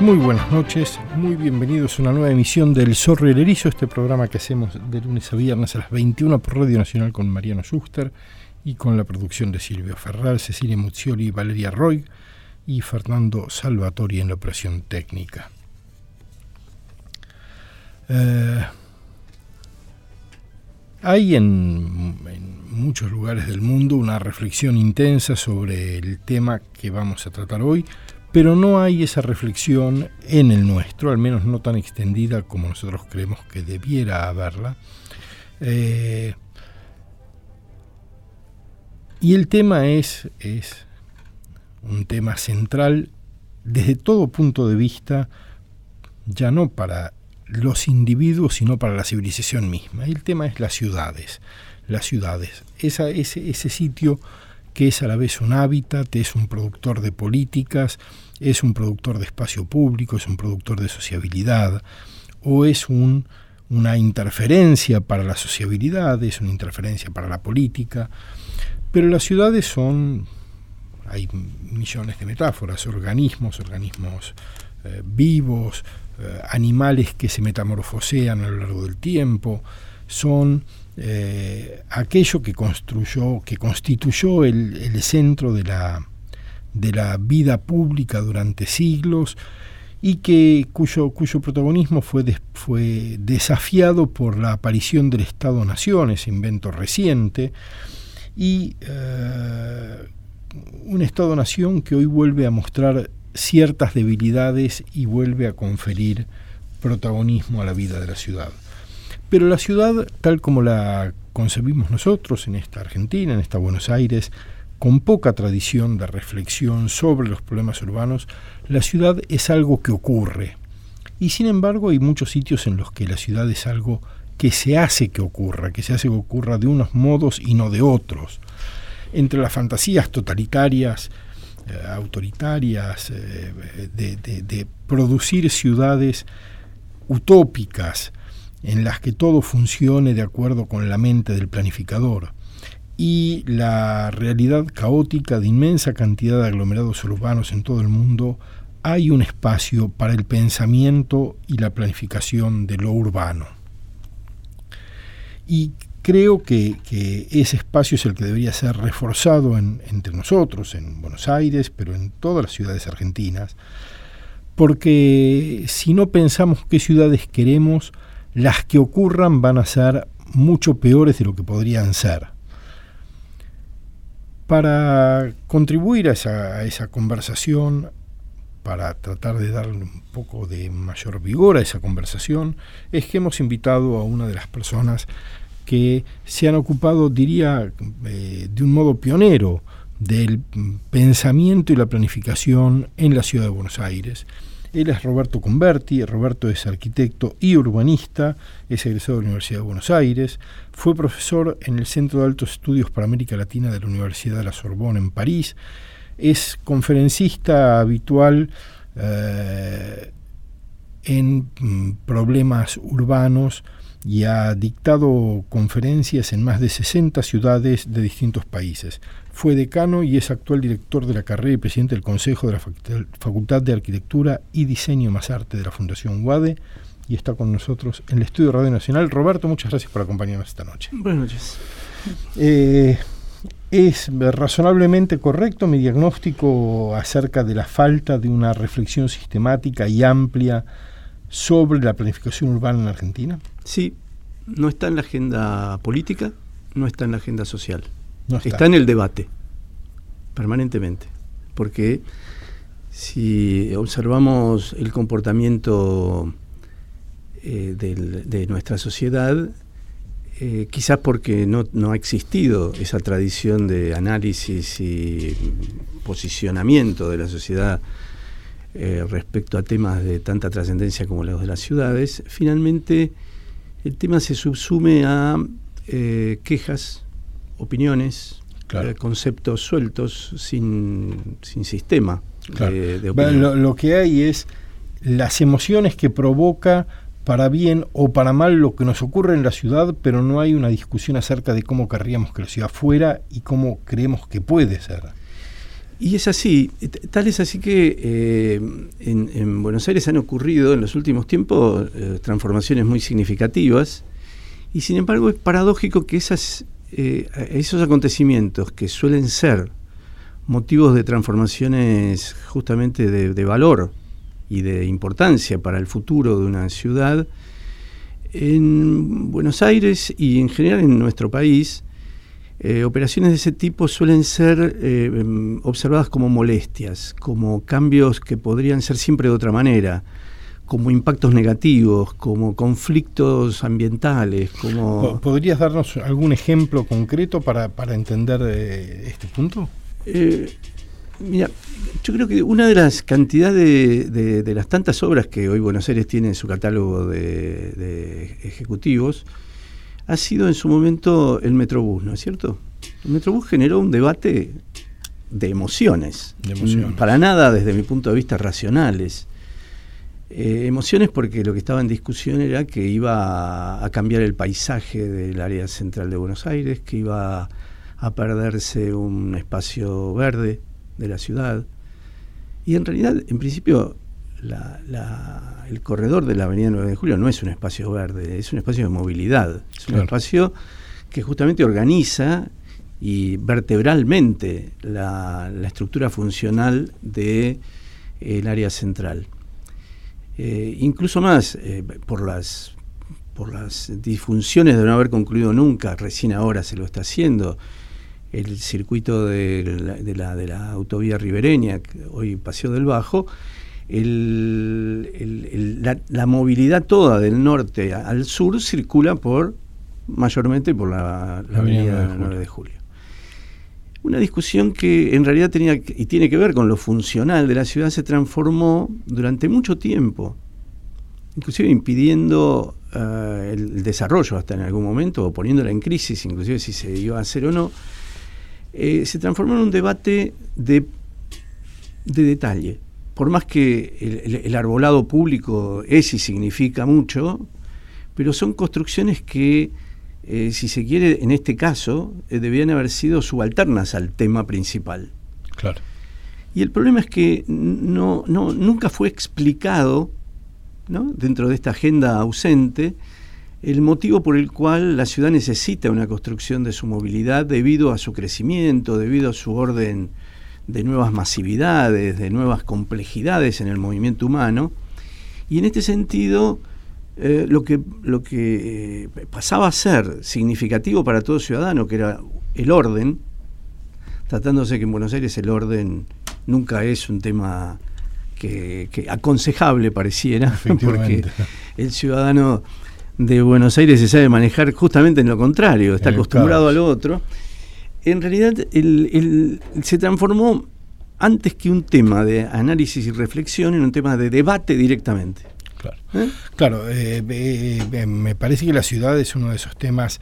Muy buenas noches, muy bienvenidos a una nueva emisión del Zorro y el Erizo, este programa que hacemos de lunes a viernes a las 21 por Radio Nacional con Mariano Schuster y con la producción de Silvio Ferral, Cecilia Muzzioli, Valeria Roig y Fernando Salvatori en la operación técnica. Hay en muchos lugares del mundo una reflexión intensa sobre el tema que vamos a tratar hoy, pero no hay esa reflexión en el nuestro, al menos no tan extendida como nosotros creemos que debiera haberla. Y el tema es un tema central desde todo punto de vista, ya no para los individuos, sino para la civilización misma. El tema es las ciudades. Ese sitio que es a la vez un hábitat, es un productor de políticas, es un productor de espacio público, es un productor de sociabilidad, o es una interferencia para la sociabilidad, es una interferencia para la política. Pero las ciudades hay millones de metáforas, organismos vivos, animales que se metamorfosean a lo largo del tiempo, son aquello que constituyó el centro de la vida pública durante siglos y cuyo protagonismo fue desafiado por la aparición del Estado-Nación, ese invento reciente, y un Estado-Nación que hoy vuelve a mostrar ciertas debilidades y vuelve a conferir protagonismo a la vida de la ciudad. Pero la ciudad, tal como la concebimos nosotros en esta Argentina, en esta Buenos Aires, con poca tradición de reflexión sobre los problemas urbanos, la ciudad es algo que ocurre. Y sin embargo hay muchos sitios en los que la ciudad es algo que se hace que ocurra de unos modos y no de otros. Entre las fantasías totalitarias, autoritarias, de producir ciudades utópicas, en las que todo funcione de acuerdo con la mente del planificador, y la realidad caótica de inmensa cantidad de aglomerados urbanos en todo el mundo, hay un espacio para el pensamiento y la planificación de lo urbano. Y creo que ese espacio es el que debería ser reforzado entre nosotros, en Buenos Aires, pero en todas las ciudades argentinas, porque si no pensamos qué ciudades queremos, las que ocurran van a ser mucho peores de lo que podrían ser. Para contribuir a esa conversación, para tratar de darle un poco de mayor vigor a esa conversación, es que hemos invitado a una de las personas que se han ocupado, diría, de un modo pionero del pensamiento y la planificación en la ciudad de Buenos Aires. Él es Roberto Converti. Roberto es arquitecto y urbanista, es egresado de la Universidad de Buenos Aires, fue profesor en el Centro de Altos Estudios para América Latina de la Universidad de la Sorbonne en París, es conferencista habitual en problemas urbanos y ha dictado conferencias en más de 60 ciudades de distintos países. Fue decano y es actual director de la carrera y presidente del Consejo de la Facultad de Arquitectura y Diseño más Arte de la Fundación UADE, y está con nosotros en el estudio de Radio Nacional. Roberto, muchas gracias por acompañarnos esta noche. Buenas noches. ¿Es razonablemente correcto mi diagnóstico acerca de la falta de una reflexión sistemática y amplia sobre la planificación urbana en Argentina? Sí, no está en la agenda política, no está en la agenda social. No está en el debate, permanentemente. Porque si observamos el comportamiento de nuestra sociedad, quizás porque no ha existido esa tradición de análisis y posicionamiento de la sociedad respecto a temas de tanta trascendencia como los de las ciudades, finalmente el tema se subsume a quejas, opiniones, claro, conceptos sueltos, sin sistema, claro, de opinión. Lo que hay es las emociones que provoca para bien o para mal lo que nos ocurre en la ciudad, pero no hay una discusión acerca de cómo querríamos que la ciudad fuera y cómo creemos que puede ser. Y es así, tal es así que en Buenos Aires han ocurrido en los últimos tiempos transformaciones muy significativas, y sin embargo es paradójico que esos acontecimientos que suelen ser motivos de transformaciones justamente de valor y de importancia para el futuro de una ciudad, en Buenos Aires y en general en nuestro país, operaciones de ese tipo suelen ser observadas como molestias, como cambios que podrían ser siempre de otra manera, como impactos negativos, como conflictos ambientales, como... ¿Podrías darnos algún ejemplo concreto para entender este punto? Mira, yo creo que una de las cantidades de las tantas obras que hoy Buenos Aires tiene en su catálogo de ejecutivos ha sido en su momento el Metrobús, ¿no es cierto? El Metrobús generó un debate de emociones. Para nada desde mi punto de vista racionales. Emociones porque lo que estaba en discusión era que iba a cambiar el paisaje del área central de Buenos Aires, que iba a perderse un espacio verde de la ciudad. Y en realidad, en principio, el corredor de la avenida 9 de Julio no es un espacio verde, es un espacio de movilidad, es un espacio que justamente organiza y vertebralmente la estructura funcional del área central. Incluso más, por las disfunciones de no haber concluido nunca, recién ahora se lo está haciendo, el circuito de la autovía ribereña, hoy Paseo del Bajo, la movilidad toda del norte al sur circula mayormente por la avenida 9 de Julio. Una discusión que en realidad tenía y tiene que ver con lo funcional de la ciudad se transformó durante mucho tiempo, inclusive impidiendo el desarrollo hasta en algún momento, o poniéndola en crisis, inclusive si se iba a hacer o no. Se transformó en un debate de detalle. Por más que el arbolado público es y significa mucho, pero son construcciones que, si se quiere, en este caso, debían haber sido subalternas al tema principal. Claro. Y el problema es que nunca fue explicado, ¿no?, dentro de esta agenda ausente, el motivo por el cual la ciudad necesita una construcción de su movilidad debido a su crecimiento, debido a su orden de nuevas masividades, de nuevas complejidades en el movimiento humano. Y en este sentido, lo que pasaba a ser significativo para todo ciudadano, que era el orden, tratándose que en Buenos Aires el orden nunca es un tema que aconsejable pareciera, porque el ciudadano de Buenos Aires se sabe manejar justamente en lo contrario, está acostumbrado a lo otro. En realidad se transformó, antes que un tema de análisis y reflexión, en un tema de debate directamente. Claro, me parece que la ciudad es uno de esos temas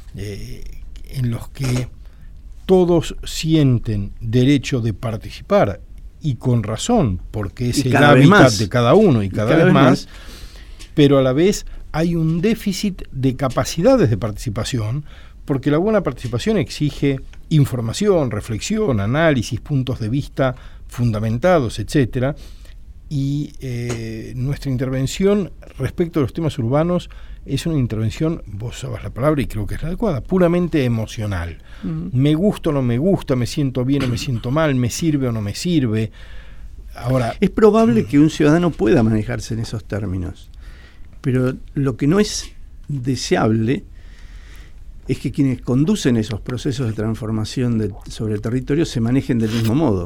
en los que todos sienten derecho de participar, y con razón, porque es el hábitat de cada uno y cada vez más, pero a la vez hay un déficit de capacidades de participación, porque la buena participación exige información, reflexión, análisis, puntos de vista fundamentados, etcétera. Y nuestra intervención respecto a los temas urbanos es una intervención, vos sabés la palabra y creo que es la adecuada, puramente emocional. Me gusta o no me gusta, me siento bien o me siento mal, me sirve o no me sirve. Ahora, es probable que un ciudadano pueda manejarse en esos términos, pero lo que no es deseable es que quienes conducen esos procesos de transformación sobre el territorio se manejen del mismo modo.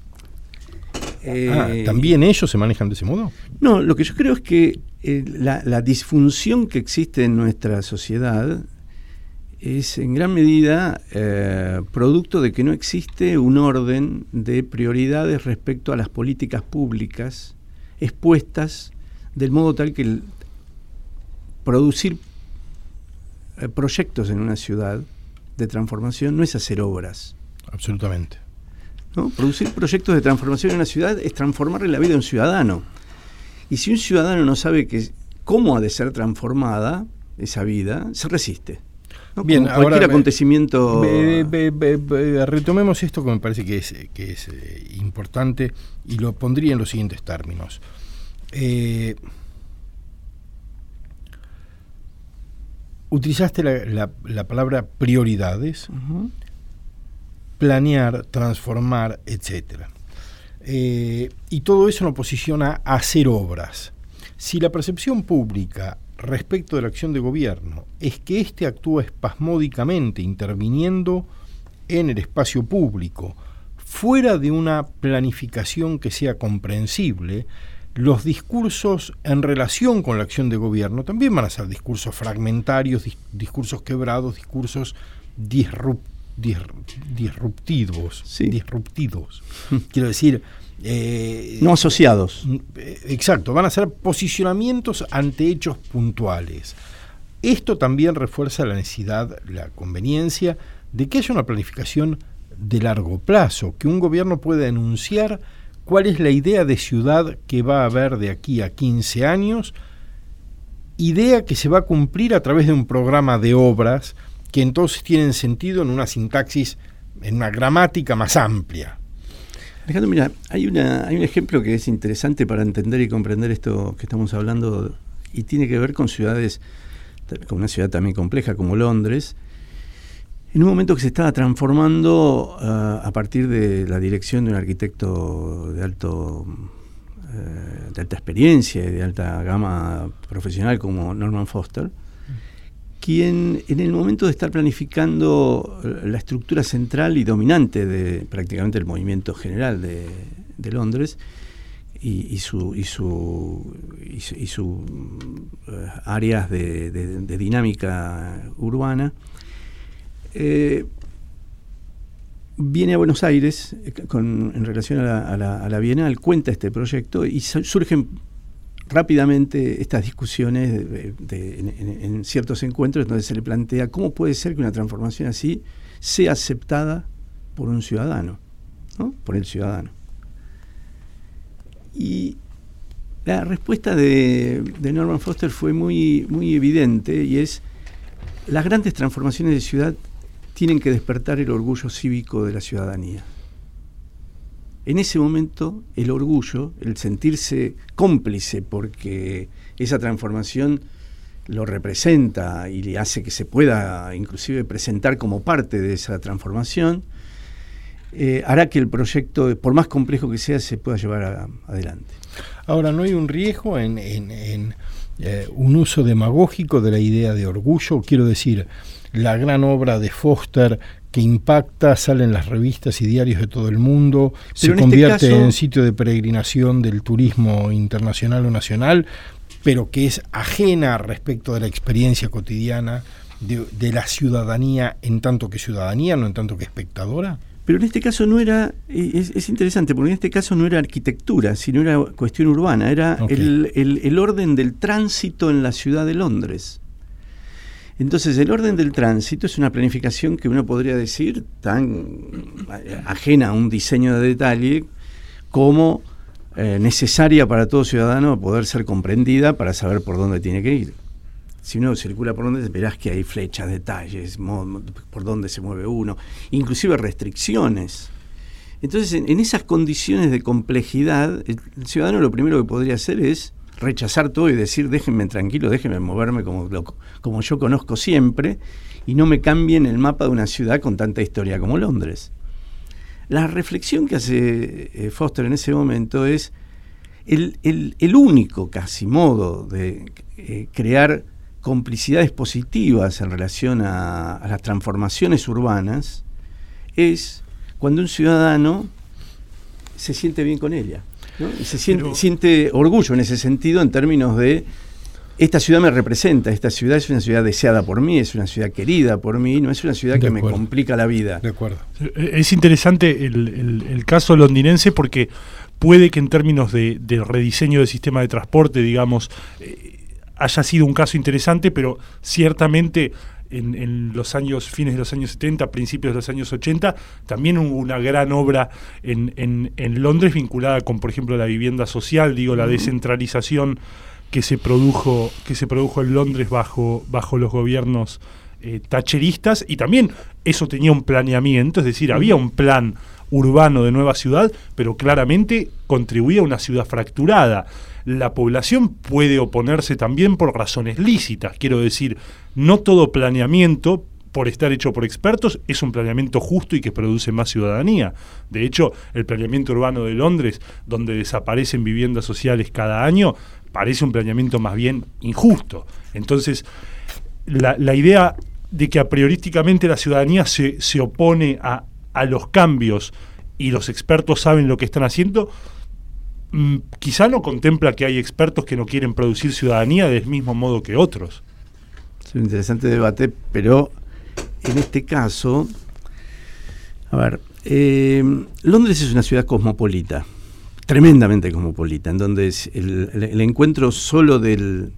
¿También ellos se manejan de ese modo? No, lo que yo creo es que la disfunción que existe en nuestra sociedad es en gran medida producto de que no existe un orden de prioridades respecto a las políticas públicas expuestas, del modo tal que producir proyectos en una ciudad de transformación no es hacer obras. Absolutamente. ¿No? Producir proyectos de transformación en una ciudad es transformarle la vida a un ciudadano. Y si un ciudadano no sabe cómo ha de ser transformada esa vida, se resiste. ¿no? Bien, como cualquier ahora, acontecimiento. Retomemos esto que me parece que es importante y lo pondría en los siguientes términos. Utilizaste la palabra prioridades, planear, transformar, etcétera. Y todo eso nos posiciona a hacer obras. Si la percepción pública respecto de la acción de gobierno es que éste actúa espasmódicamente interviniendo en el espacio público, fuera de una planificación que sea comprensible, los discursos en relación con la acción de gobierno también van a ser discursos fragmentarios, discursos quebrados, discursos disruptivos. Sí. Disruptivos. Quiero decir, no asociados. Exacto, van a ser posicionamientos ante hechos puntuales. Esto también refuerza la necesidad, la conveniencia de que haya una planificación de largo plazo, que un gobierno pueda enunciar cuál es la idea de ciudad que va a haber de aquí a 15 años, idea que se va a cumplir a través de un programa de obras que entonces tienen sentido en una sintaxis, en una gramática más amplia. Alejandro, mira, hay un ejemplo que es interesante para entender y comprender esto que estamos hablando, y tiene que ver con ciudades, con una ciudad también compleja como Londres, en un momento que se estaba transformando a partir de la dirección de un arquitecto de alta experiencia y de alta gama profesional como Norman Foster, quien en el momento de estar planificando la estructura central y dominante de prácticamente el movimiento general de Londres y sus áreas de dinámica urbana, viene a Buenos Aires en relación a la Bienal, cuenta este proyecto y surgen rápidamente estas discusiones en ciertos encuentros donde se le plantea cómo puede ser que una transformación así sea aceptada por un ciudadano, ¿no? Por el ciudadano. Y la respuesta de Norman Foster fue muy, muy evidente, y es: las grandes transformaciones de ciudad tienen que despertar el orgullo cívico de la ciudadanía. En ese momento, el orgullo, el sentirse cómplice porque esa transformación lo representa y le hace que se pueda inclusive presentar como parte de esa transformación, hará que el proyecto, por más complejo que sea, se pueda llevar adelante. Ahora, ¿no hay un riesgo en un uso demagógico de la idea de orgullo? Quiero decir, la gran obra de Foster que impacta, sale en las revistas y diarios de todo el mundo, se convierte en sitio de peregrinación del turismo internacional o nacional, pero que es ajena respecto de la experiencia cotidiana de la ciudadanía, en tanto que ciudadanía, no en tanto que espectadora. Pero en este caso no era, es interesante, porque en este caso no era arquitectura, sino era cuestión urbana, era el orden del tránsito en la ciudad de Londres. Entonces, el orden del tránsito es una planificación que uno podría decir tan ajena a un diseño de detalle como necesaria para todo ciudadano poder ser comprendida para saber por dónde tiene que ir. Si uno circula por donde, verás que hay flechas, detalles, por dónde se mueve uno, inclusive restricciones. Entonces, en esas condiciones de complejidad, el ciudadano lo primero que podría hacer es rechazar todo y decir: déjenme tranquilo, déjenme moverme como yo conozco siempre, y no me cambien el mapa de una ciudad con tanta historia como Londres. La reflexión que hace Foster en ese momento es el único casi modo de crear complicidades positivas en relación a las transformaciones urbanas es cuando un ciudadano se siente bien con ella, ¿no? Y siente orgullo en ese sentido, en términos de: esta ciudad me representa, esta ciudad es una ciudad deseada por mí, es una ciudad querida por mí, no es una ciudad que me complica la vida. De acuerdo. Es interesante el caso londinense, porque puede que en términos de rediseño del sistema de transporte, digamos, haya sido un caso interesante, pero ciertamente en los fines de los años 70, principios de los años 80, también hubo una gran obra en Londres vinculada con, por ejemplo, la vivienda social, la descentralización que se produjo en Londres bajo los gobiernos thatcheristas, y también eso tenía un planeamiento, es decir, había un plan urbano de nueva ciudad, pero claramente contribuía a una ciudad fracturada. La población puede oponerse también por razones lícitas, quiero decir, no todo planeamiento, por estar hecho por expertos, es un planeamiento justo y que produce más ciudadanía. De hecho, el planeamiento urbano de Londres, donde desaparecen viviendas sociales cada año, parece un planeamiento más bien injusto. Entonces, la idea de que a priorísticamente la ciudadanía se opone a los cambios y los expertos saben lo que están haciendo, quizá no contempla que hay expertos que no quieren producir ciudadanía del mismo modo que otros. Es un interesante debate, pero en este caso, a ver, Londres es una ciudad cosmopolita, tremendamente cosmopolita, en donde el encuentro solo del...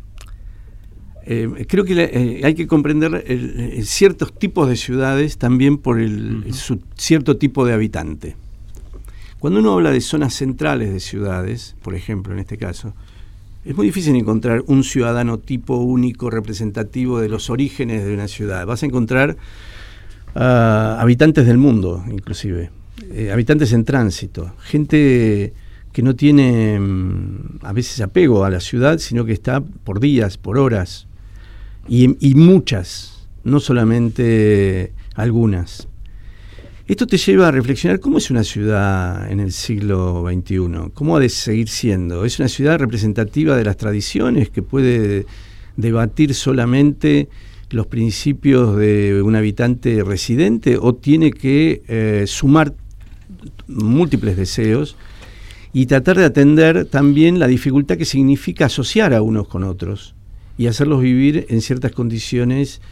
creo que hay que comprender ciertos tipos de ciudades también por su cierto tipo de habitante. Cuando uno habla de zonas centrales de ciudades, por ejemplo, en este caso, es muy difícil encontrar un ciudadano tipo único, representativo de los orígenes de una ciudad. Vas a encontrar habitantes del mundo, inclusive, habitantes en tránsito, gente que no tiene a veces apego a la ciudad, sino que está por días, por horas, y muchas, no solamente algunas. Esto te lleva a reflexionar cómo es una ciudad en el siglo XXI, cómo ha de seguir siendo. ¿Es una ciudad representativa de las tradiciones que puede debatir solamente los principios de un habitante residente, o tiene que sumar múltiples deseos y tratar de atender también la dificultad que significa asociar a unos con otros y hacerlos vivir en ciertas condiciones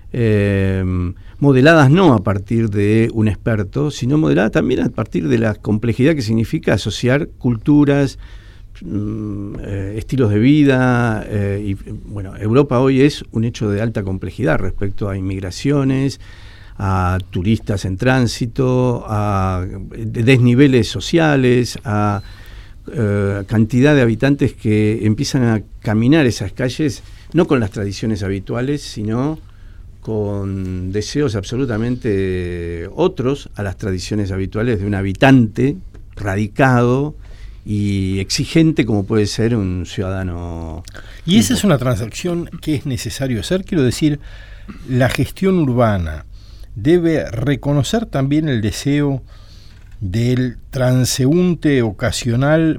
modeladas no a partir de un experto, sino modeladas también a partir de la complejidad que significa asociar culturas, estilos de vida, y bueno, Europa hoy es un hecho de alta complejidad respecto a inmigraciones, a turistas en tránsito, a desniveles sociales, a cantidad de habitantes que empiezan a caminar esas calles no con las tradiciones habituales, sino con deseos absolutamente otros a las tradiciones habituales de un habitante radicado y exigente como puede ser un ciudadano. Y esa es una transacción que es necesario hacer. Quiero decir, la gestión urbana debe reconocer también el deseo del transeúnte ocasional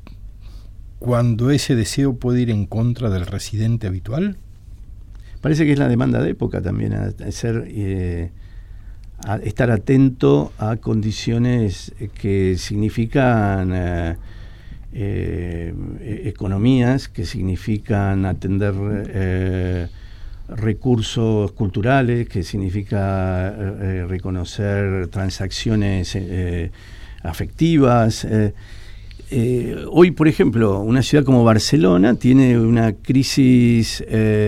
cuando ese deseo puede ir en contra del residente habitual. Parece que es la demanda de época también, a estar atento a condiciones que significan economías, que significan atender recursos culturales, que significa reconocer transacciones afectivas. Hoy, por ejemplo, una ciudad como Barcelona tiene una crisis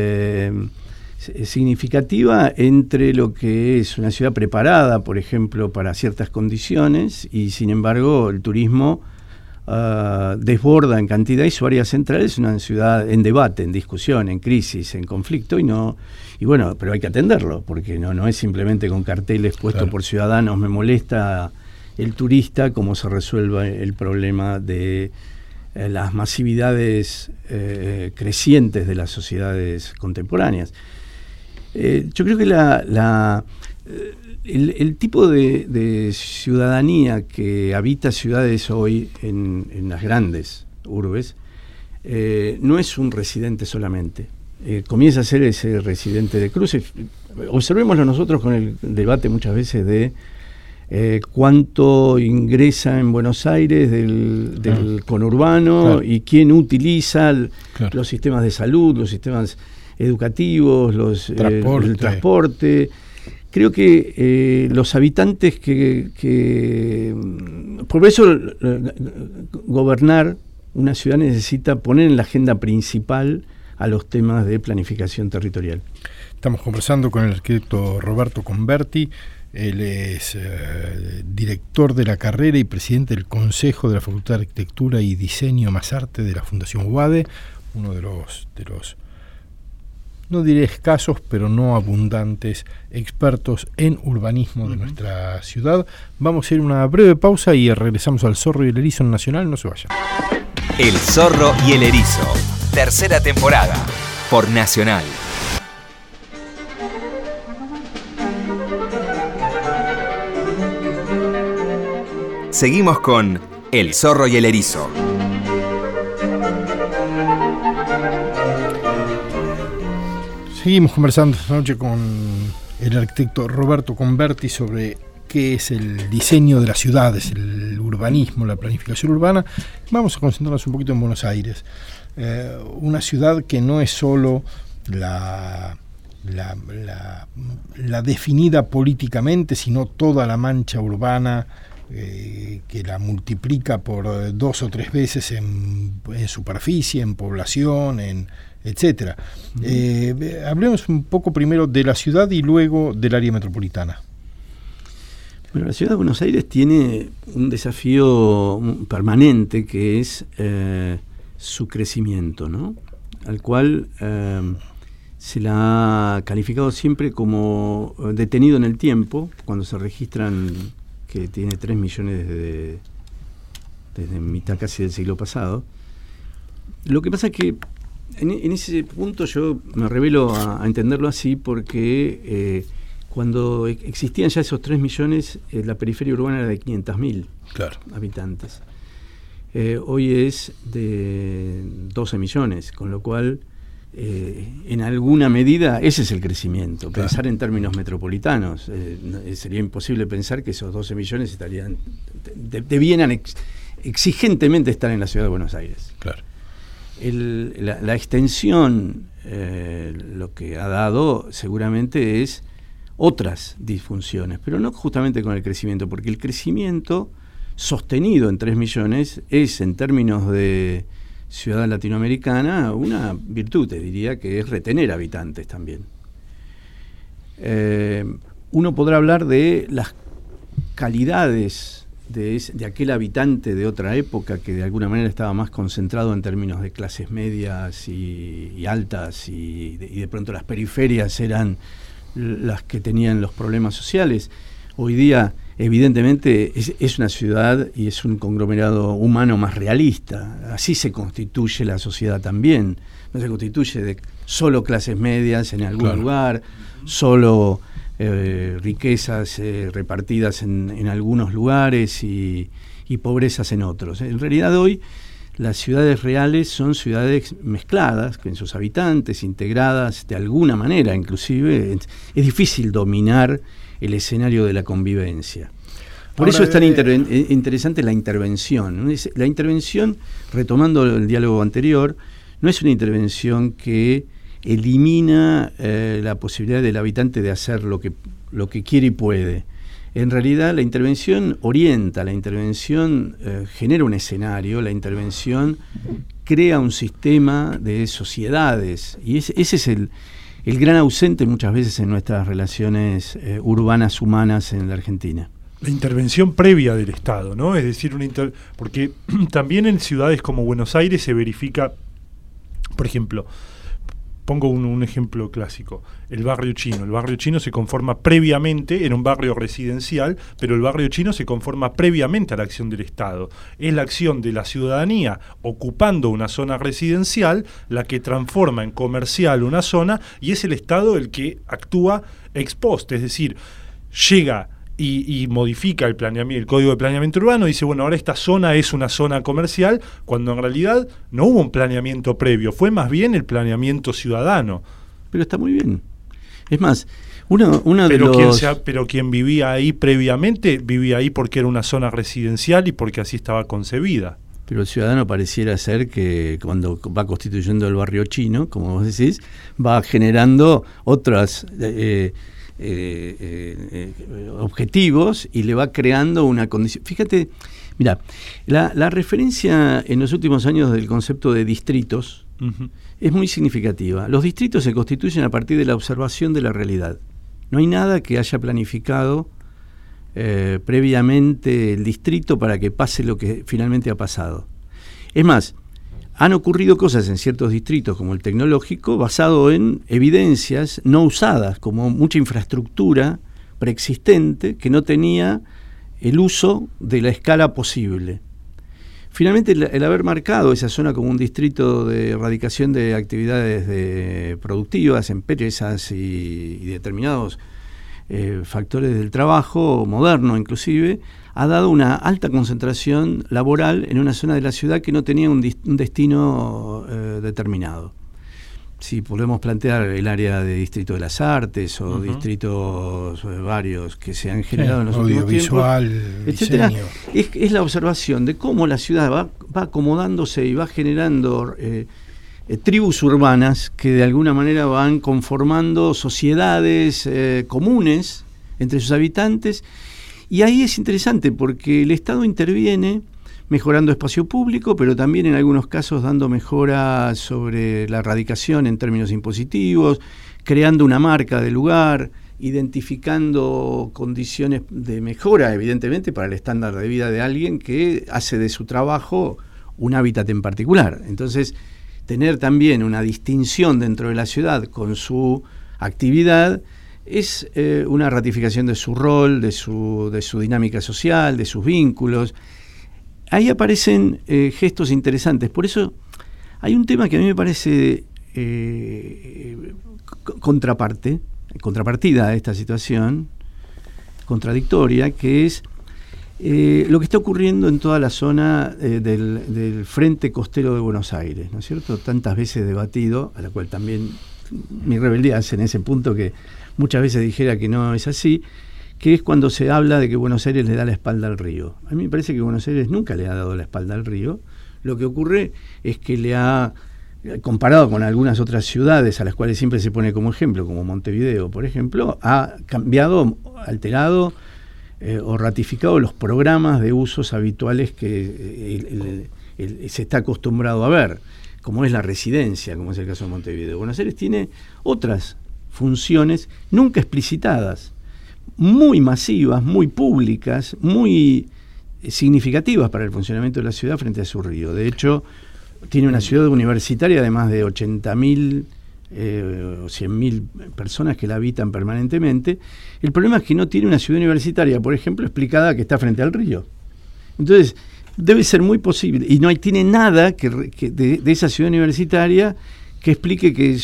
significativa entre lo que es una ciudad preparada, por ejemplo, para ciertas condiciones, y sin embargo el turismo desborda en cantidad, y su área central es una ciudad en debate, en discusión, en crisis, en conflicto, y bueno, pero hay que atenderlo, porque no es simplemente con carteles puestos claro por ciudadanos, me molesta el turista, cómo se resuelva el problema de las masividades crecientes de las sociedades contemporáneas. Yo creo que el tipo de ciudadanía que habita ciudades hoy en las grandes urbes no es un residente solamente. Comienza a ser ese residente de cruce. Observémoslo nosotros con el debate muchas veces de cuánto ingresa en Buenos Aires del conurbano, claro, y quién utiliza claro los sistemas de salud, los sistemas educativos, el transporte. Creo que los habitantes que por eso gobernar una ciudad necesita poner en la agenda principal a los temas de planificación territorial. Estamos conversando con el arquitecto Roberto Converti. Él es director de la carrera y presidente del Consejo de la Facultad de Arquitectura y Diseño más Arte de la Fundación UADE, uno de los no diré escasos, pero no abundantes expertos en urbanismo de nuestra ciudad. Vamos a ir a una breve pausa y regresamos al Zorro y el Erizo en Nacional. No se vayan. El Zorro y el Erizo, tercera temporada, por Nacional. Seguimos con El Zorro y el Erizo. Seguimos conversando esta noche con el arquitecto Roberto Converti sobre qué es el diseño de las ciudades, el urbanismo, la planificación urbana. Vamos a concentrarnos un poquito en Buenos Aires, una ciudad que no es solo la definida políticamente, sino toda la mancha urbana que la multiplica por 2 o 3 veces en superficie, en población, etcétera. Hablemos un poco primero de la ciudad y luego del área metropolitana. Bueno, la ciudad de Buenos Aires tiene un desafío permanente que es su crecimiento, ¿no? Al cual se la ha calificado siempre como detenido en el tiempo, cuando se registran que tiene 3 millones desde mitad casi del siglo pasado. Lo que pasa es que en ese punto yo me revelo a entenderlo así porque cuando existían ya esos 3 millones, la periferia urbana era de 500.000 habitantes. Hoy es de 12 millones, con lo cual en alguna medida ese es el crecimiento. Claro. Pensar en términos metropolitanos, sería imposible pensar que esos 12 millones estarían debieran exigentemente estar en la ciudad de Buenos Aires. Claro. La extensión lo que ha dado seguramente es otras disfunciones, pero no justamente con el crecimiento, porque el crecimiento sostenido en 3 millones es, en términos de ciudad latinoamericana, una virtud, te diría, que es retener habitantes también. Uno podrá hablar de las calidades de aquel habitante de otra época que de alguna manera estaba más concentrado en términos de clases medias y altas, y de pronto las periferias eran las que tenían los problemas sociales. Hoy día, evidentemente, es una ciudad y es un conglomerado humano más realista. Así se constituye la sociedad también. No se constituye de solo clases medias en algún lugar, solo riquezas repartidas en algunos lugares y pobrezas en otros. En realidad hoy las ciudades reales son ciudades mezcladas, en sus habitantes, integradas de alguna manera, inclusive. Es difícil dominar el escenario de la convivencia. Por eso es tan interesante la intervención. La intervención, retomando el diálogo anterior, no es una intervención que elimina la posibilidad del habitante de hacer lo que quiere y puede. En realidad la intervención orienta, la intervención genera un escenario, la intervención crea un sistema de sociedades, y ese es el gran ausente muchas veces en nuestras relaciones urbanas humanas en la Argentina. La intervención previa del Estado, ¿no? Es decir, porque también en ciudades como Buenos Aires se verifica, por ejemplo, pongo un ejemplo clásico, el barrio chino. El barrio chino se conforma previamente, en un barrio residencial, pero el barrio chino se conforma previamente a la acción del Estado. Es la acción de la ciudadanía ocupando una zona residencial la que transforma en comercial una zona, y es el Estado el que actúa ex post, es decir, llega y modifica el código de planeamiento urbano, dice, bueno, ahora esta zona es una zona comercial, cuando en realidad no hubo un planeamiento previo, fue más bien el planeamiento ciudadano. Pero está muy bien. Es más, pero quien vivía ahí previamente, vivía ahí porque era una zona residencial y porque así estaba concebida. Pero el ciudadano pareciera ser que cuando va constituyendo el barrio chino, como vos decís, va generando otras objetivos y le va creando una condición. Fíjate, mira, la referencia en los últimos años del concepto de distritos es muy significativa. Los distritos se constituyen a partir de la observación de la realidad. No hay nada que haya planificado previamente el distrito para que pase lo que finalmente ha pasado. Es más, han ocurrido cosas en ciertos distritos, como el tecnológico, basado en evidencias no usadas, como mucha infraestructura preexistente que no tenía el uso de la escala posible. Finalmente, el haber marcado esa zona como un distrito de erradicación de actividades productivas, empresas y determinados factores del trabajo moderno inclusive, ha dado una alta concentración laboral en una zona de la ciudad que no tenía un destino determinado. Si podemos plantear el área de Distrito de las Artes o distritos varios que se han generado en los últimos tiempos, etcétera, es la observación de cómo la ciudad va acomodándose y va generando tribus urbanas que de alguna manera van conformando sociedades comunes entre sus habitantes. Y ahí es interesante porque el Estado interviene mejorando espacio público, pero también en algunos casos dando mejoras sobre la erradicación en términos impositivos, creando una marca del lugar, identificando condiciones de mejora, evidentemente, para el estándar de vida de alguien que hace de su trabajo un hábitat en particular. Entonces, tener también una distinción dentro de la ciudad con su actividad es una ratificación de su rol, de su dinámica social, de sus vínculos. Ahí aparecen gestos interesantes. Por eso hay un tema que a mí me parece contrapartida a esta situación, contradictoria, que es lo que está ocurriendo en toda la zona del frente costero de Buenos Aires, ¿no es cierto? Tantas veces debatido, a la cual también mi rebeldía hace en ese punto que muchas veces dijera que no es así, que es cuando se habla de que Buenos Aires le da la espalda al río. A mí me parece que Buenos Aires nunca le ha dado la espalda al río. Lo que ocurre es que le ha, comparado con algunas otras ciudades a las cuales siempre se pone como ejemplo, como Montevideo, por ejemplo, ha cambiado, alterado o ratificado los programas de usos habituales que se está acostumbrado a ver, como es la residencia, como es el caso de Montevideo. Buenos Aires tiene otras funciones nunca explicitadas, muy masivas, muy públicas, muy significativas para el funcionamiento de la ciudad frente a su río. De hecho, tiene una ciudad universitaria de más de 80.000 o 100.000 personas que la habitan permanentemente. El problema es que no tiene una ciudad universitaria, por ejemplo, explicada que está frente al río. Entonces, debe ser muy posible, y no tiene nada que de esa ciudad universitaria que explique que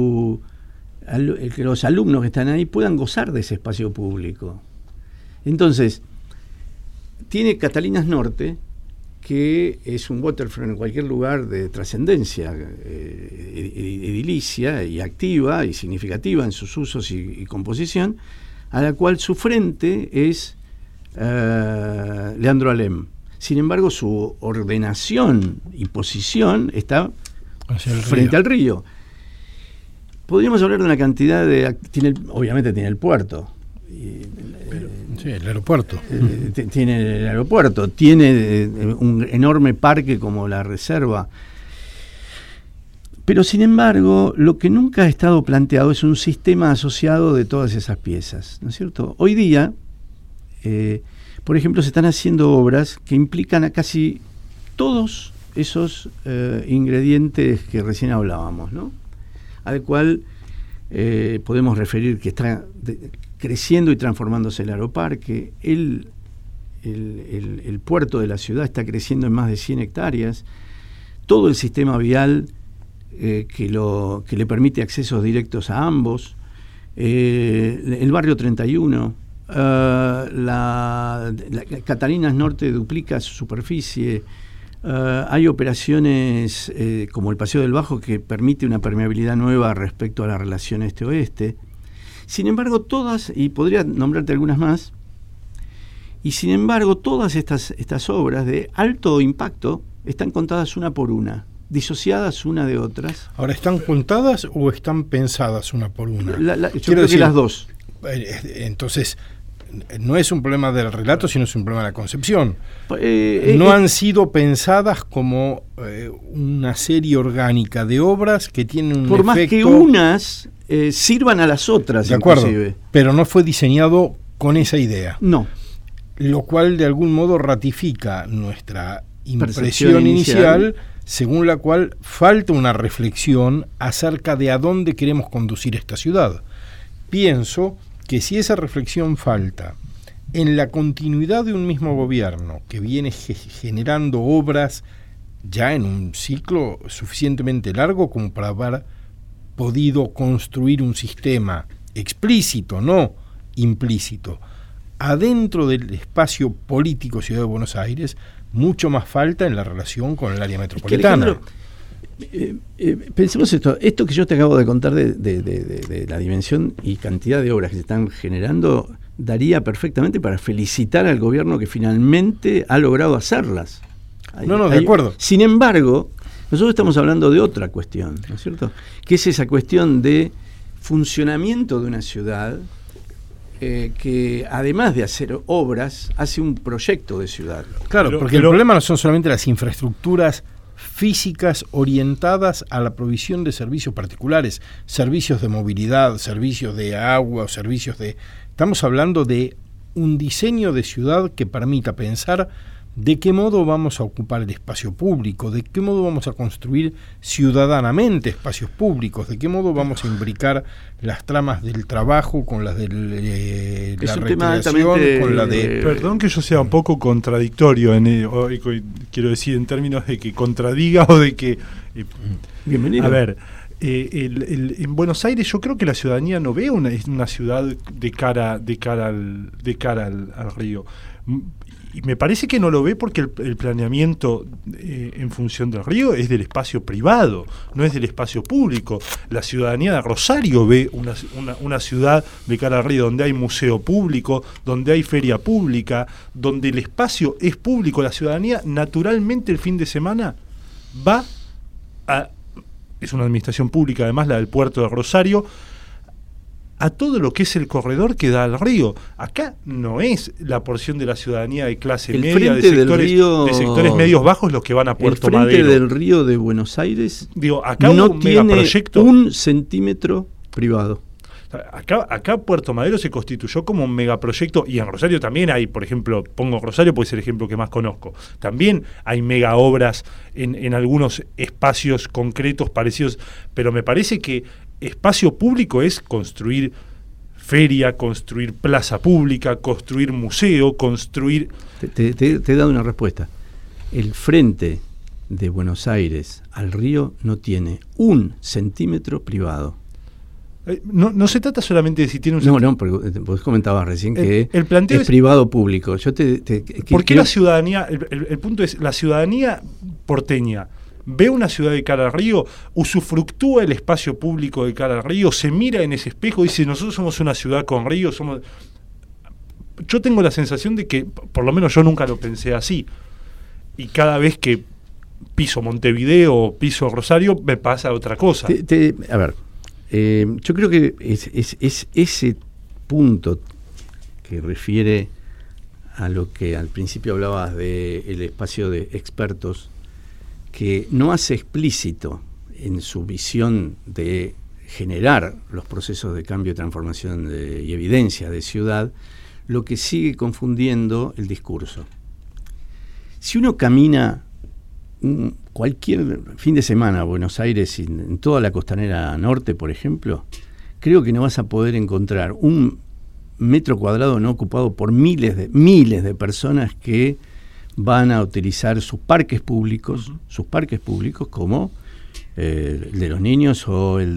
que los alumnos que están ahí puedan gozar de ese espacio público. Entonces, tiene Catalinas Norte, que es un waterfront en cualquier lugar de trascendencia edilicia y activa y significativa en sus usos y composición, a la cual su frente es Leandro Alem. Sin embargo, su ordenación y posición está frente al río. Podríamos hablar de una cantidad de... obviamente tiene el puerto. Sí, el aeropuerto. Tiene el aeropuerto, tiene un enorme parque como la reserva. Pero sin embargo, lo que nunca ha estado planteado es un sistema asociado de todas esas piezas, ¿no es cierto? Hoy día, por ejemplo, se están haciendo obras que implican a casi todos esos ingredientes que recién hablábamos, ¿no? Al cual podemos referir que está creciendo y transformándose el aeroparque, el puerto de la ciudad está creciendo en más de 100 hectáreas, todo el sistema vial que le permite accesos directos a ambos, el barrio 31, la Catalinas Norte duplica su superficie. Hay operaciones como el Paseo del Bajo que permite una permeabilidad nueva respecto a la relación este-oeste. Sin embargo, todas, y podría nombrarte algunas más, y sin embargo todas estas obras de alto impacto están contadas una por una, disociadas una de otras. Ahora, ¿están contadas o están pensadas una por una? Yo creo que las dos. Entonces, no es un problema del relato, sino es un problema de la concepción. No han sido pensadas como una serie orgánica de obras que tienen un por efecto... Por más que unas sirvan a las otras, de acuerdo, pero no fue diseñado con esa idea. No. Lo cual de algún modo ratifica nuestra impresión inicial según la cual falta una reflexión acerca de a dónde queremos conducir esta ciudad. Pienso que si esa reflexión falta en la continuidad de un mismo gobierno que viene generando obras ya en un ciclo suficientemente largo como para haber podido construir un sistema explícito, no implícito, adentro del espacio político Ciudad de Buenos Aires, mucho más falta en la relación con el área metropolitana. Pensemos esto que yo te acabo de contar de la dimensión y cantidad de obras que se están generando, daría perfectamente para felicitar al gobierno que finalmente ha logrado hacerlas. De acuerdo. Sin embargo, nosotros estamos hablando de otra cuestión, ¿no es cierto? Que es esa cuestión de funcionamiento de una ciudad que además de hacer obras, hace un proyecto de ciudad. Claro, porque el problema no son solamente las infraestructuras físicas orientadas a la provisión de servicios particulares, servicios de movilidad, servicios de agua, servicios de... Estamos hablando de un diseño de ciudad que permita pensar de qué modo vamos a ocupar el espacio público, de qué modo vamos a construir ciudadanamente espacios públicos, de qué modo vamos a imbricar las tramas del trabajo con las de la recreación, con la de... Perdón que yo sea un poco contradictorio, quiero decir en términos de que contradiga o de que... Bienvenido. A ver, en Buenos Aires yo creo que la ciudadanía no ve una ciudad de cara al río. Y me parece que no lo ve porque el planeamiento en función del río es del espacio privado, no es del espacio público. La ciudadanía de Rosario ve una ciudad de cara al río donde hay museo público, donde hay feria pública, donde el espacio es público. La ciudadanía naturalmente el fin de semana va a... Es una administración pública, además, la del puerto de Rosario, a todo lo que es el corredor que da al río. Acá no es la porción de la ciudadanía de clase media, de sectores medios bajos los que van a Puerto Madero. El frente del río de Buenos Aires acá no un tiene megaproyecto, un centímetro privado. Acá Puerto Madero se constituyó como un megaproyecto, y en Rosario también hay, por ejemplo, pongo Rosario porque es el ejemplo que más conozco, también hay mega obras en algunos espacios concretos parecidos, pero me parece que espacio público es construir feria, construir plaza pública, construir museo, construir... Te he dado una respuesta. El frente de Buenos Aires al río no tiene un centímetro privado. No se trata solamente de si tiene un... No, porque vos comentabas recién que el planteo es privado público. ¿Por qué la ciudadanía, el punto es, la ciudadanía porteña ve una ciudad de cara al río, usufructúa el espacio público de cara al río, se mira en ese espejo y dice, nosotros somos una ciudad con río, somos... Yo tengo la sensación de que, por lo menos yo nunca lo pensé así, y cada vez que piso Montevideo o piso Rosario, me pasa otra cosa. A ver, yo creo que es ese punto que refiere a lo que al principio hablabas del espacio de expertos, que no hace explícito en su visión de generar los procesos de cambio, transformación y evidencia de ciudad, lo que sigue confundiendo el discurso. Si uno camina cualquier fin de semana a Buenos Aires, en toda la costanera norte, por ejemplo, creo que no vas a poder encontrar un metro cuadrado no ocupado por miles de personas que van a utilizar sus parques públicos como el de los niños o el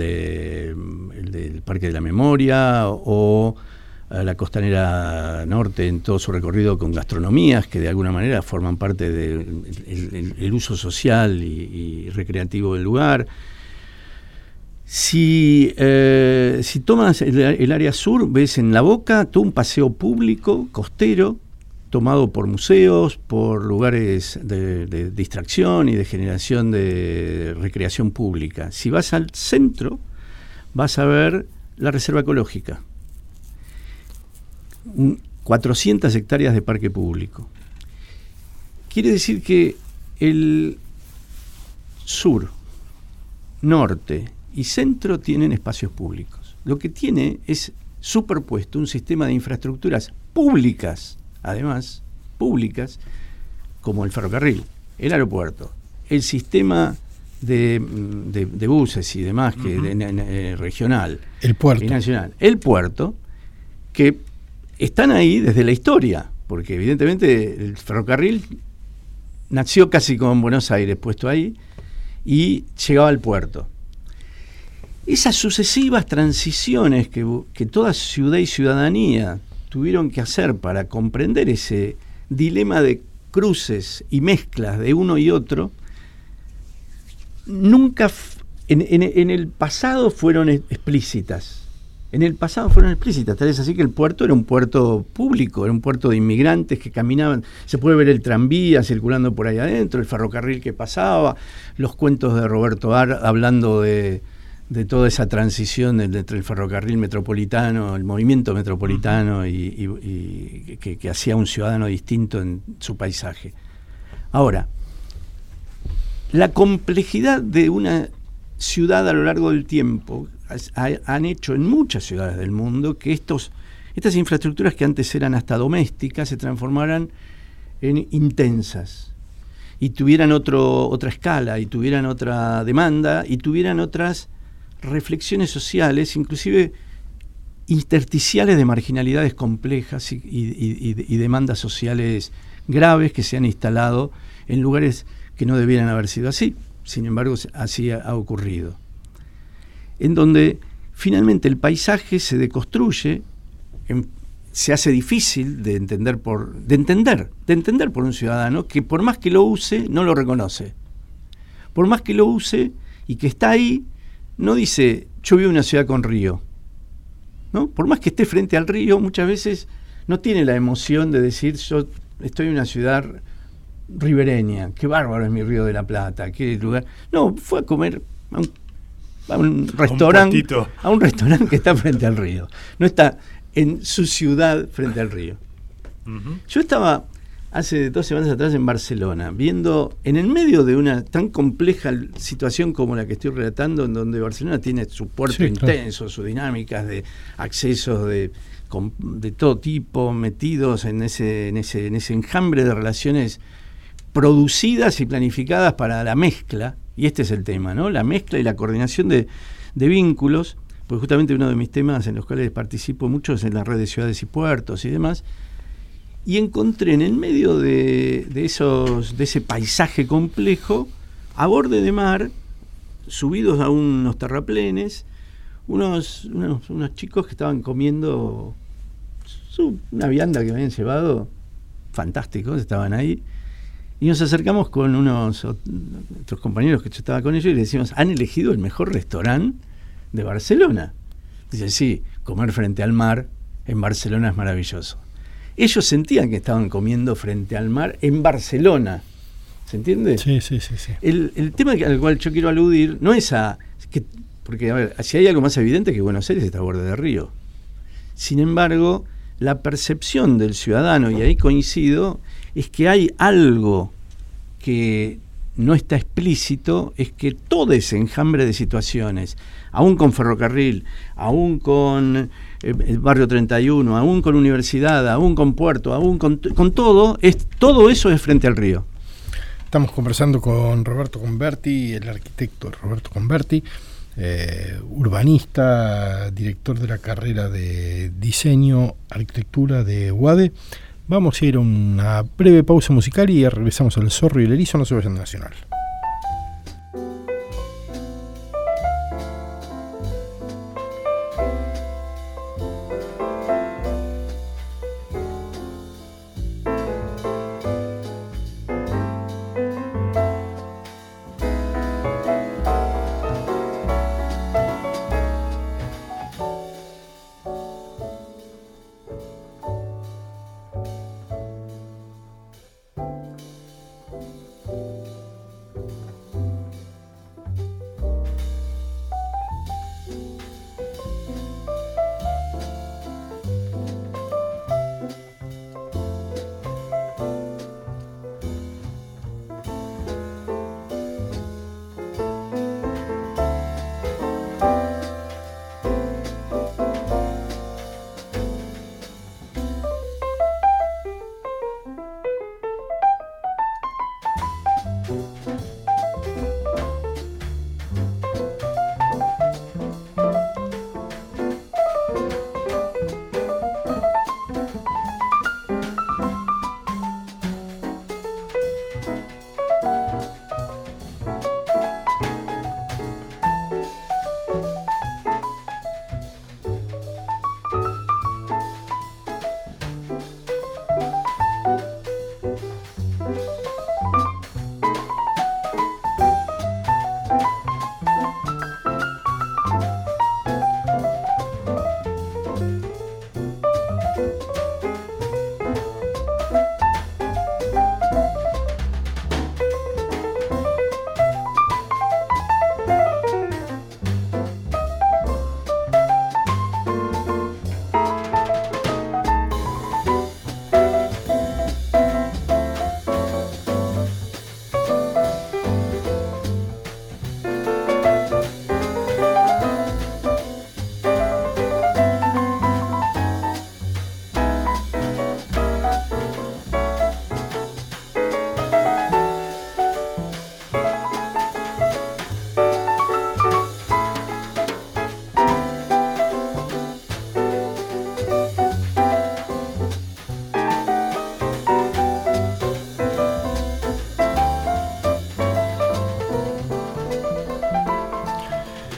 del Parque de la Memoria o la costanera norte en todo su recorrido con gastronomías que de alguna manera forman parte del uso social y recreativo del lugar. Si tomas el área sur, ves en La Boca todo un paseo público costero tomado por museos, por lugares de distracción y de generación de recreación pública. Si vas al centro, vas a ver la reserva ecológica. 400 hectáreas de parque público. Quiere decir que el sur, norte y centro tienen espacios públicos. Lo que tiene es superpuesto un sistema de infraestructuras públicas, además, públicas, como el ferrocarril, el aeropuerto, el sistema de buses y demás que regional el puerto y nacional, el puerto, que están ahí desde la historia, porque evidentemente el ferrocarril nació casi como en Buenos Aires, puesto ahí, y llegaba al puerto. Esas sucesivas transiciones que toda ciudad y ciudadanía tuvieron que hacer para comprender ese dilema de cruces y mezclas de uno y otro, nunca en el pasado fueron explícitas. Tal es así que el puerto era un puerto público, era un puerto de inmigrantes que caminaban. Se puede ver el tranvía circulando por ahí adentro, el ferrocarril que pasaba, los cuentos de Roberto Ar hablando de toda esa transición entre el ferrocarril metropolitano, el movimiento metropolitano y que hacía un ciudadano distinto en su paisaje. Ahora, la complejidad de una ciudad a lo largo del tiempo han hecho en muchas ciudades del mundo que estas infraestructuras que antes eran hasta domésticas se transformaran en intensas y tuvieran otra escala y tuvieran otra demanda y tuvieran otras reflexiones sociales, inclusive intersticiales de marginalidades complejas y demandas sociales graves que se han instalado en lugares que no debieran haber sido así. Sin embargo, así ha ocurrido. En donde finalmente el paisaje se deconstruye, se hace difícil de entender por un ciudadano que por más que lo use, no lo reconoce. Por más que lo use y que está ahí, no dice, yo vivo en una ciudad con río, ¿no? Por más que esté frente al río, muchas veces no tiene la emoción de decir, yo estoy en una ciudad ribereña, qué bárbaro es mi Río de la Plata, qué lugar. No, fue a comer a un restaurante que está frente al río. No está en su ciudad frente al río. Yo estaba hace 2 semanas atrás en Barcelona, viendo en el medio de una tan compleja situación como la que estoy relatando, en donde Barcelona tiene su puerto intenso, sus dinámicas de accesos de todo tipo, metidos en ese enjambre de relaciones producidas y planificadas para la mezcla, y este es el tema, ¿no? La mezcla y la coordinación de vínculos, porque justamente uno de mis temas en los cuales participo mucho es en la red de ciudades y puertos y demás, y encontré en el medio de ese paisaje complejo, a borde de mar, subidos a unos terraplenes, unos chicos que estaban comiendo una vianda que me habían llevado, fantásticos, estaban ahí. Y nos acercamos con otros compañeros que yo estaba con ellos y le decimos, ¿han elegido el mejor restaurante de Barcelona? Dicen, sí, comer frente al mar en Barcelona es maravilloso. Ellos sentían que estaban comiendo frente al mar en Barcelona. ¿Se entiende? Sí. El tema al cual yo quiero aludir no es porque, a ver, si hay algo más evidente que Buenos Aires está a borde de río. Sin embargo, la percepción del ciudadano, y ahí coincido, es que hay algo que no está explícito, es que todo ese enjambre de situaciones, aún con ferrocarril, aún con el barrio 31, aún con universidad, aún con puerto, aún con todo eso es frente al río. Estamos conversando con Roberto Converti, el arquitecto Roberto Converti, urbanista, director de la carrera de diseño, arquitectura de UADE. Vamos a ir a una breve pausa musical y ya regresamos al Zorro y el Erizo. No se vayan de Nacional.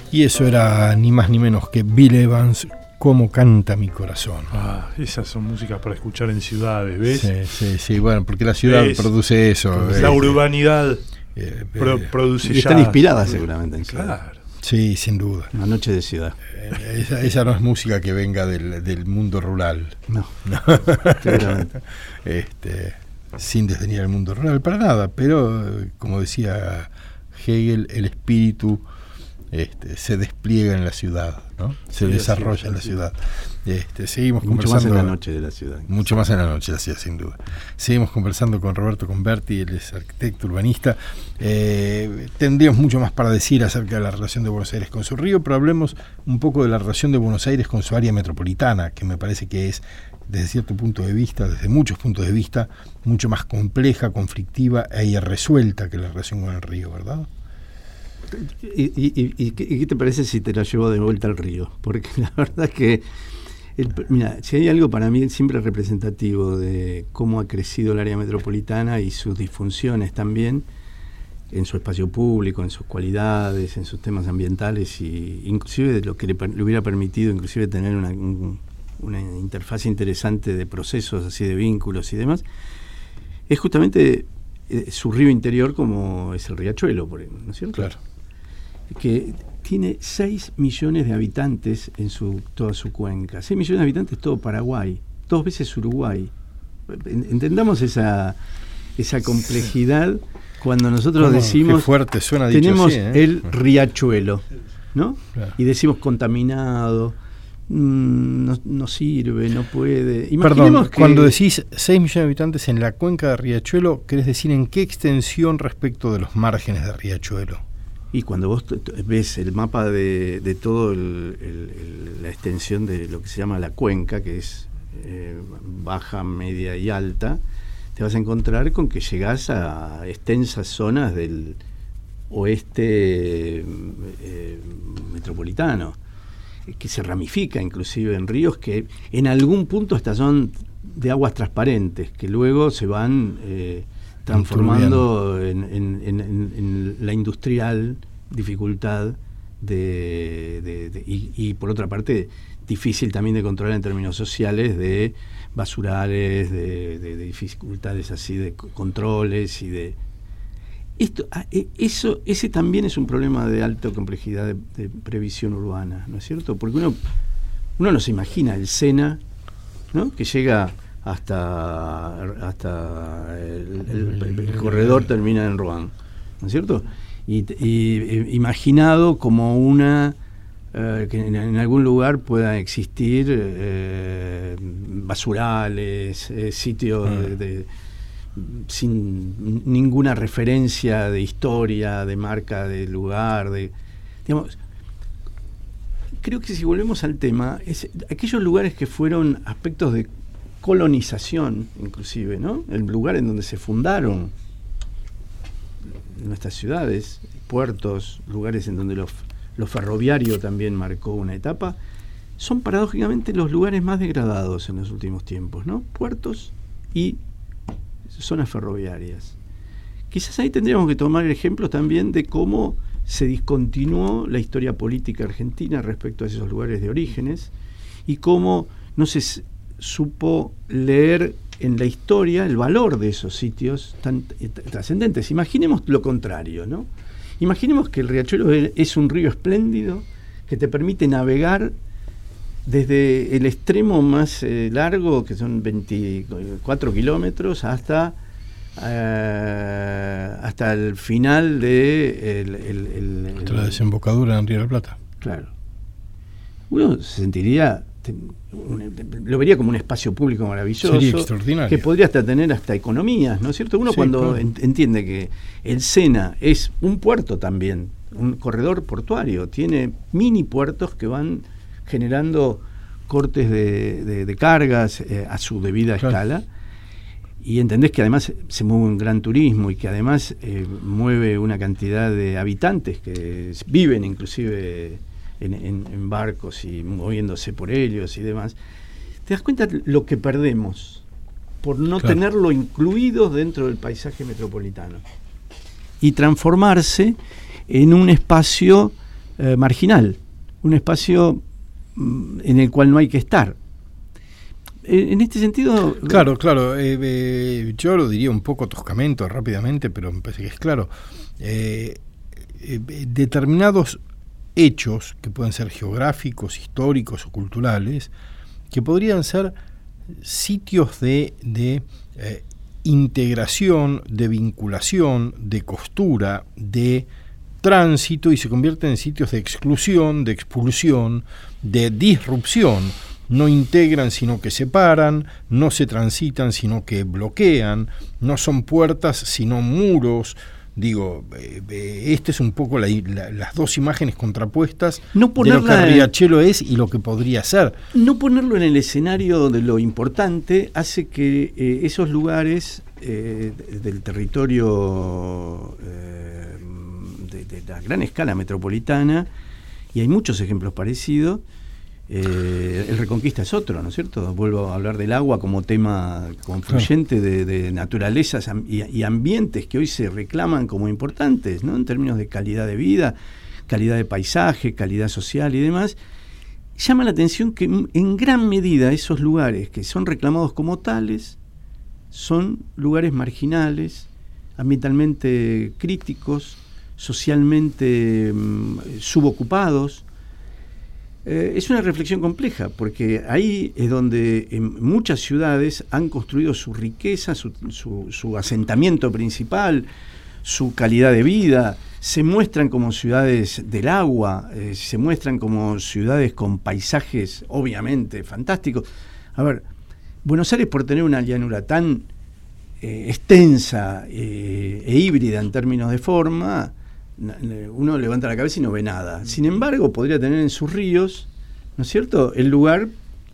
Y eso era ni más ni menos que Bill Evans, Cómo canta mi corazón. Esas son músicas para escuchar en ciudades, ¿ves? Sí, bueno, porque la ciudad produce eso. La urbanidad produce y están inspiradas seguramente en ciudad. Claro. Sí, sin duda. Una noche de ciudad. Esa no es música que venga del mundo rural. No. Seguramente. Sin desdeñar el mundo rural, para nada, pero como decía Hegel, el espíritu se despliega en la ciudad, ¿no? Se desarrolla en la ciudad. Seguimos mucho conversando. Mucho más en la noche de la ciudad. Mucho más en la noche de la ciudad, sin duda. Seguimos conversando con Roberto Converti, él es arquitecto urbanista. Tendríamos mucho más para decir acerca de la relación de Buenos Aires con su río, pero hablemos un poco de la relación de Buenos Aires con su área metropolitana, que me parece que es, desde cierto punto de vista, desde muchos puntos de vista, mucho más compleja, conflictiva e irresuelta que la relación con el río, ¿verdad? ¿Y qué te parece si te la llevo de vuelta al río? Porque la verdad es que, mira, si hay algo para mí siempre representativo de cómo ha crecido el área metropolitana y sus disfunciones también, en su espacio público, en sus cualidades, en sus temas ambientales, y inclusive de lo que le hubiera permitido inclusive tener una interfaz interesante de procesos así, de vínculos y demás, es justamente su río interior, como es el Riachuelo, por ejemplo, ¿no es cierto? Claro. Que tiene 6 millones de habitantes en toda su cuenca. 6 millones de habitantes, todo Paraguay, 2 veces Uruguay. Entendamos esa complejidad cuando nosotros decimos, qué fuerte suena tenemos dicho así, el Riachuelo, ¿no? Claro. Y decimos contaminado, no sirve, no puede. Perdón, cuando decís 6 millones de habitantes en la cuenca de Riachuelo, ¿querés decir en qué extensión respecto de los márgenes de Riachuelo? Y cuando vos ves el mapa de todo la extensión de lo que se llama la cuenca, que es baja, media y alta, te vas a encontrar con que llegás a extensas zonas del oeste metropolitano, que se ramifica inclusive en ríos que en algún punto hasta son de aguas transparentes, que luego se van transformando en la industrial dificultad y por otra parte difícil también de controlar en términos sociales, de basurales, de dificultades así de controles y de ese también es un problema de alta complejidad de previsión urbana, ¿no es cierto? Porque uno no se imagina el Sena, ¿no? Que llega hasta el corredor termina en Rouen, ¿no es cierto? Y imaginado como que en algún lugar pueda existir basurales, sitios sin ninguna referencia de historia, de marca, de lugar, digamos. Creo que si volvemos al tema, aquellos lugares que fueron aspectos de colonización, inclusive, ¿no? El lugar en donde se fundaron nuestras ciudades, puertos, lugares en donde lo ferroviario también marcó una etapa, son paradójicamente los lugares más degradados en los últimos tiempos, ¿no? Puertos y zonas ferroviarias. Quizás ahí tendríamos que tomar ejemplos también de cómo se discontinuó la historia política argentina respecto a esos lugares de orígenes y cómo no se supo leer en la historia el valor de esos sitios tan trascendentes. Imaginemos lo contrario, ¿no? Imaginemos que el Riachuelo es un río espléndido que te permite navegar desde el extremo más largo, que son 24 kilómetros, hasta el final de la desembocadura en Río de la Plata. Claro. Uno se sentiría, lo vería como un espacio público maravilloso. Sería extraordinario. Que podría hasta tener hasta economías, ¿no es cierto? Uno cuando entiende que el Sena es un puerto también, un corredor portuario, tiene mini puertos que van generando cortes de cargas a su debida escala, y entendés que además se mueve un gran turismo y que además mueve una cantidad de habitantes que viven inclusive en barcos y moviéndose por ellos y demás. Te das cuenta lo que perdemos por no tenerlo incluido dentro del paisaje metropolitano y transformarse en un espacio marginal, un espacio en el cual no hay que estar. En este sentido... Claro, yo lo diría un poco toscamente, rápidamente, pero me parece que es claro. Determinados hechos, que pueden ser geográficos, históricos o culturales, que podrían ser sitios de integración, de vinculación, de costura, de tránsito, y se convierten en sitios de exclusión, de expulsión, de disrupción. No integran sino que separan, no se transitan sino que bloquean, no son puertas sino muros. Digo, este es un poco las dos imágenes contrapuestas de lo que Riachuelo es y lo que podría ser. No ponerlo en el escenario de lo importante hace que esos lugares del territorio de la gran escala metropolitana, y hay muchos ejemplos parecidos, el Reconquista es otro, ¿no es cierto? Vuelvo a hablar del agua como tema confluyente de naturalezas y ambientes que hoy se reclaman como importantes, ¿no? En términos de calidad de vida, calidad de paisaje, calidad social y demás. Llama la atención que en gran medida esos lugares que son reclamados como tales son lugares marginales, ambientalmente críticos, socialmente subocupados. Es una reflexión compleja, porque ahí es donde en muchas ciudades han construido su riqueza, su asentamiento principal, su calidad de vida, se muestran como ciudades del agua, se muestran como ciudades con paisajes obviamente fantásticos. A ver, Buenos Aires, por tener una llanura tan extensa e híbrida en términos de forma, uno levanta la cabeza y no ve nada. Sin embargo, podría tener en sus ríos, ¿no es cierto?, el lugar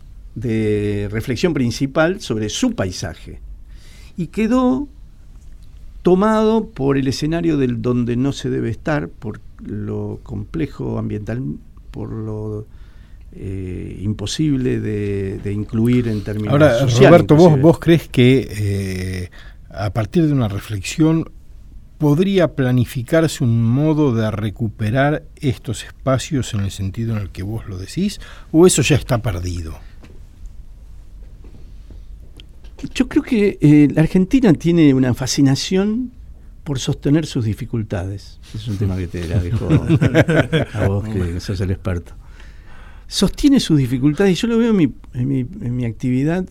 de reflexión principal sobre su paisaje. Y quedó tomado por el escenario del donde no se debe estar, por lo complejo ambiental, por lo imposible de incluir en términos sociales. Ahora, Roberto, ¿vos crees que a partir de una reflexión podría planificarse un modo de recuperar estos espacios en el sentido en el que vos lo decís, o eso ya está perdido? Yo creo que la Argentina tiene una fascinación por sostener sus dificultades. Es un tema que te la dejo a vos, que sos el experto. Sostiene sus dificultades, y yo lo veo en mi actividad.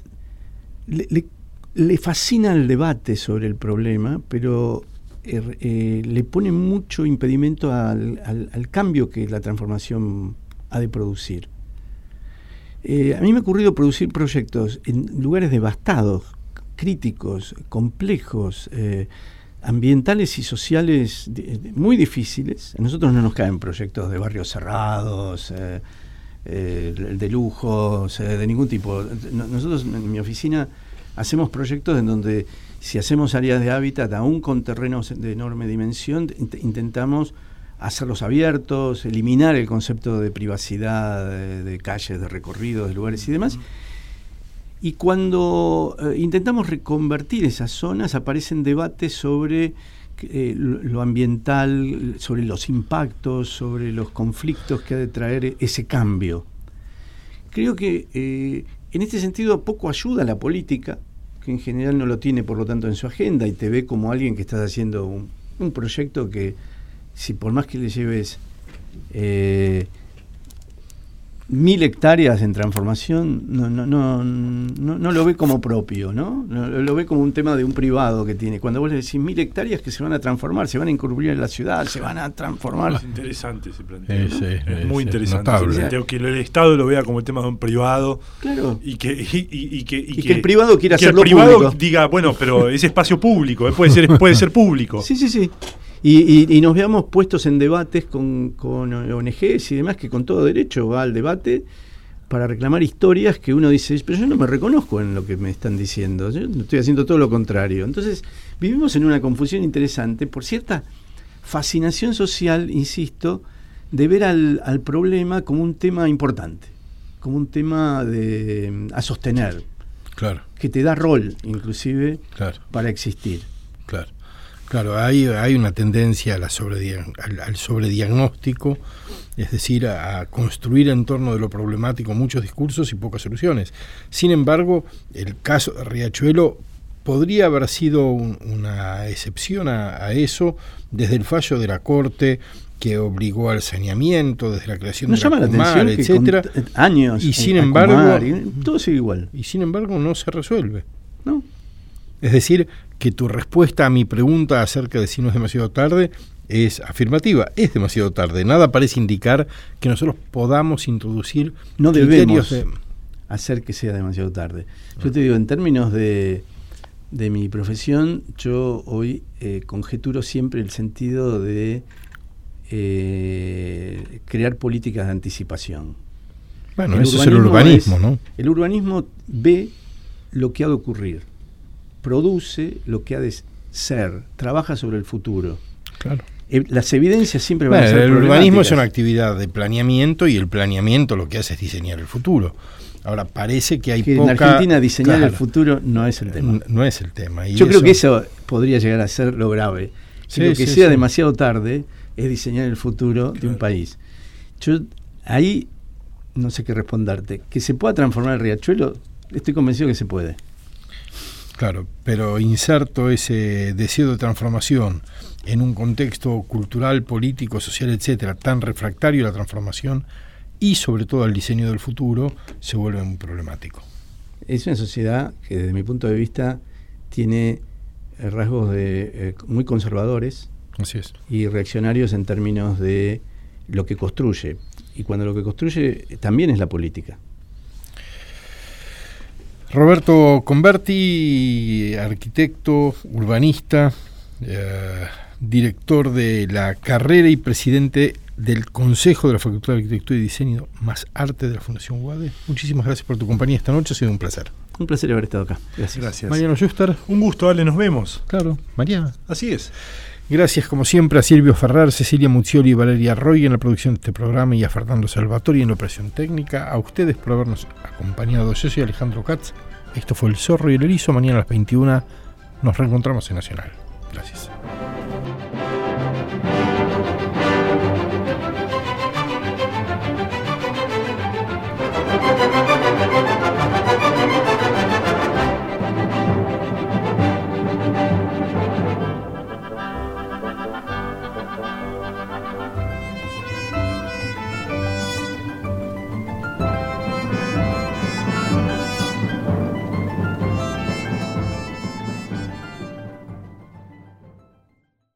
Le fascina el debate sobre el problema, pero le pone mucho impedimento al cambio que la transformación ha de producir. A mí me ha ocurrido producir proyectos en lugares devastados, críticos, complejos, ambientales y sociales muy difíciles. A nosotros no nos caen proyectos de barrios cerrados, de lujos, de ningún tipo. Nosotros en mi oficina hacemos proyectos en donde, si hacemos áreas de hábitat, aún con terrenos de enorme dimensión, intentamos hacerlos abiertos, eliminar el concepto de privacidad, de calles, de recorridos, de lugares y demás. Y cuando intentamos reconvertir esas zonas, aparecen debates sobre lo ambiental, sobre los impactos, sobre los conflictos que ha de traer ese cambio. Creo que en este sentido poco ayuda a la política, que en general no lo tiene por lo tanto en su agenda, y te ve como alguien que estás haciendo un proyecto que, si por más que le lleves 1000 hectáreas en transformación, no lo ve como propio, ¿no? Lo ve como un tema de un privado que tiene. Cuando vos le decís 1000 hectáreas que se van a transformar, se van a incorporar en la ciudad, se van a transformar. Es interesante ese planteo. Es muy interesante. Que el Estado lo vea como el tema de un privado. Claro. Y que el privado quiera hacerlo público. Que el privado diga, bueno, pero es espacio público, puede ser público. Sí. Y nos veamos puestos en debates con ONGs y demás, que con todo derecho va al debate para reclamar historias que uno dice, pero yo no me reconozco en lo que me están diciendo, yo estoy haciendo todo lo contrario. Entonces vivimos en una confusión interesante por cierta fascinación social, insisto, de ver al problema como un tema importante, como un tema a sostener, claro, que te da rol inclusive, claro, para existir. Claro. Claro, hay una tendencia al sobrediagnóstico, es decir, a construir en torno de lo problemático muchos discursos y pocas soluciones. Sin embargo, el caso de Riachuelo podría haber sido una excepción a eso desde el fallo de la Corte que obligó al saneamiento, desde la creación de la Comar, etcétera, años y sin embargo todo sigue igual. Y sin embargo no se resuelve. No. Es decir, que tu respuesta a mi pregunta acerca de si no es demasiado tarde es afirmativa. Es demasiado tarde. Nada parece indicar que nosotros podamos introducir no debemos hacer que sea demasiado tarde. Yo te digo, en términos de mi profesión, yo hoy conjeturo siempre el sentido de crear políticas de anticipación. Bueno, eso es el urbanismo, ¿no? El urbanismo ve lo que ha de ocurrir, produce lo que ha de ser, trabaja sobre el futuro. Claro. Las evidencias siempre van a ser el urbanismo es una actividad de planeamiento y el planeamiento lo que hace es diseñar el futuro. Ahora, parece que hay poca... En Argentina diseñar el futuro no es el tema. No es el tema. Y yo creo que eso podría llegar a ser lo grave. Sí, lo que sea demasiado tarde es diseñar el futuro de un país. Yo ahí no sé qué responderte. Que se pueda transformar el Riachuelo, estoy convencido que se puede. Claro, pero inserto ese deseo de transformación en un contexto cultural, político, social, etcétera, tan refractario a la transformación y sobre todo al diseño del futuro, se vuelve muy problemático. Es una sociedad que desde mi punto de vista tiene rasgos muy conservadores. Así es. Y reaccionarios en términos de lo que construye. Y cuando lo que construye también es la política. Roberto Converti, arquitecto, urbanista, director de la carrera y presidente del Consejo de la Facultad de Arquitectura y Diseño más Arte de la Fundación UADE. Muchísimas gracias por tu compañía esta noche, ha sido un placer. Un placer haber estado acá. Gracias. Mariano Schuster. Un gusto, Ale, nos vemos. Claro, Mariana. Así es. Gracias, como siempre, a Silvio Ferrar, Cecilia Muzzioli y Valeria Roy en la producción de este programa y a Fernando Salvatori en la operación técnica. A ustedes por habernos acompañado. Yo soy Alejandro Katz. Esto fue El Zorro y el Erizo. Mañana a las 21 nos reencontramos en Nacional. Gracias.